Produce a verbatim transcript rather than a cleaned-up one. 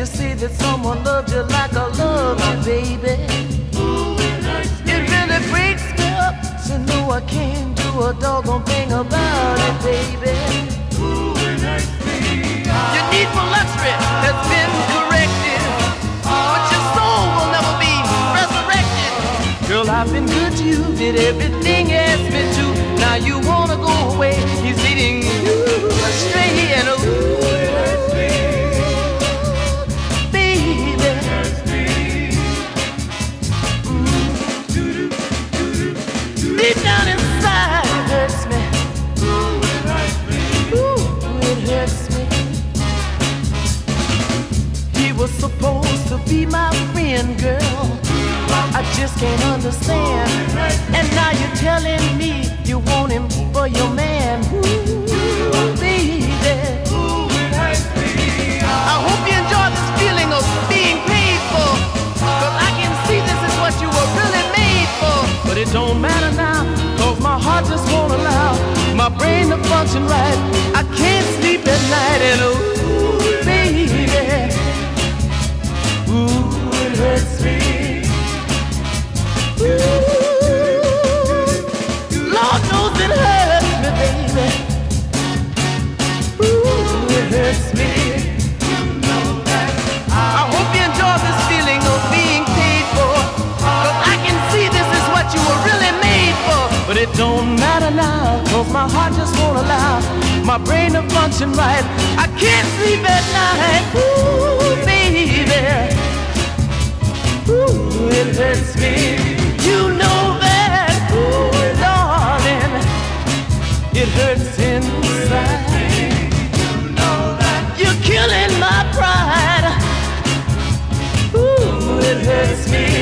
you say that someone loves you like I love you, baby. It really breaks me up to know I can't do a doggone thing about it, baby. Your need for luxury has been corrected, but your soul will never be resurrected. Girl, I've been good to you, did everything you asked me to. Now you wanna go away, he's leading you astray, and ooh, baby, mm. Deep down inside it hurts me. Ooh, it hurts me. He was supposed to be my friend, girl. I just can't understand. And now you're telling me you want him for your man. Ooh, baby. I hope you enjoy this feeling of being paid for, 'cause I can see this is what you were really made for. But it don't matter now, 'cause my heart just won't allow my brain to function right. I can't sleep at night, and ooh, baby, ooh, it hurts me. Lord knows it hurts me, baby. Ooh, it hurts me. I hope you enjoy this feeling of being paid for, 'cause I can see this is what you were really made for. But it don't matter now, 'cause my heart just won't allow my brain to function right. I can't sleep at night. Ooh, baby, ooh, it hurts me. You know that, ooh, darling, it hurts inside. You know that you're killing my pride. Ooh, it hurts me.